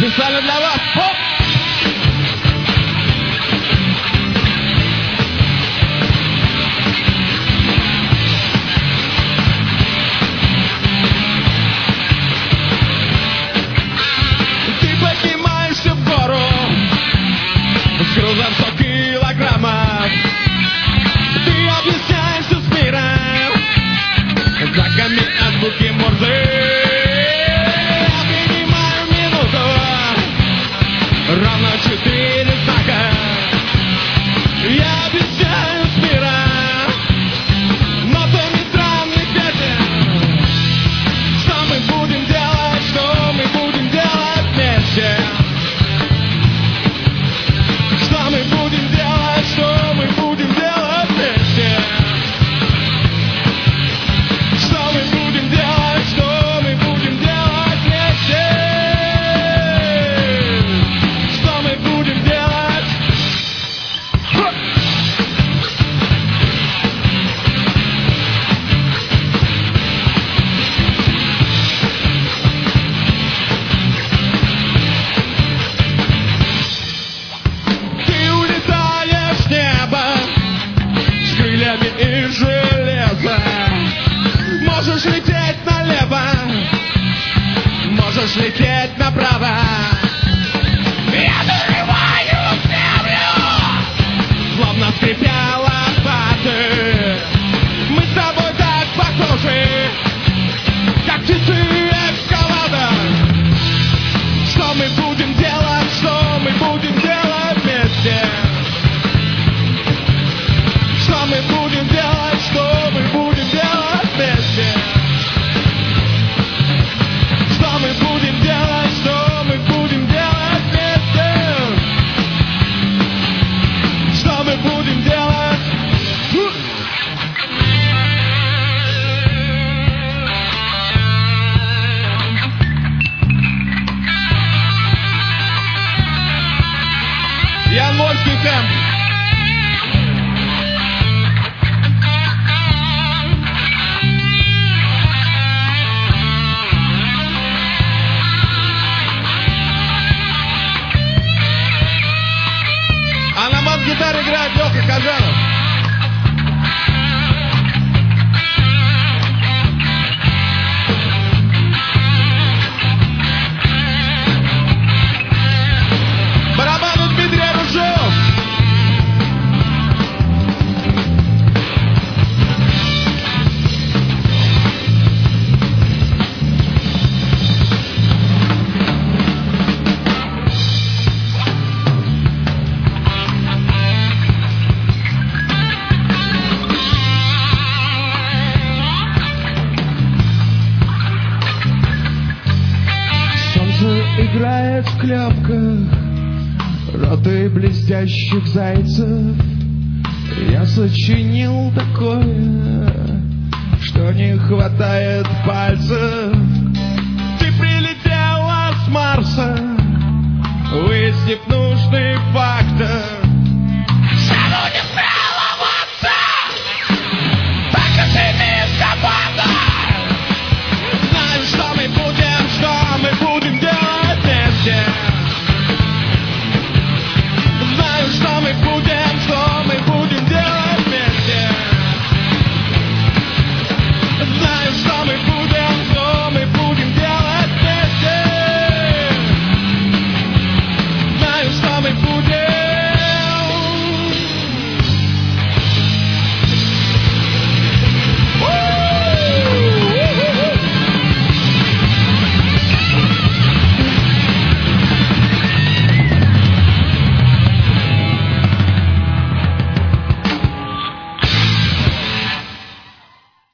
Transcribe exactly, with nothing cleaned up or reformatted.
Специально для вас. Хоп! Ты поднимаешься в гору с грузом сто килограммов. Ты объясняешься с миром знаками азбуки Морзе. Ровно четыре знака. Я обещаю с миром нотами странных песен. Что мы будем делать, что мы будем делать вместе? Что мы будем делать, что мы будем делать вместе? Что мы будем делать, что мы будем делать вместе? И железо. Можешь лететь налево, можешь лететь направо. Я дорываю землю, словно скрипя лопаты. Мы с тобой так похожи, как часы экскаватор. Что мы будем делать, что мы будем делать вместе? Что мы будем делать, что мы будем делать вместе? Что мы будем делать, что мы будем делать вместе? Что мы будем делать? Ян Вольский Кэмп. А на бас-гитаре играет Лёха Кажанов. Барабаны Дмитрий Арушев. Играет в клепках роты блестящих зайцев. Я сочинил такое, что не хватает пальцев. Ты прилетела с Марса, выяснив нужный факт.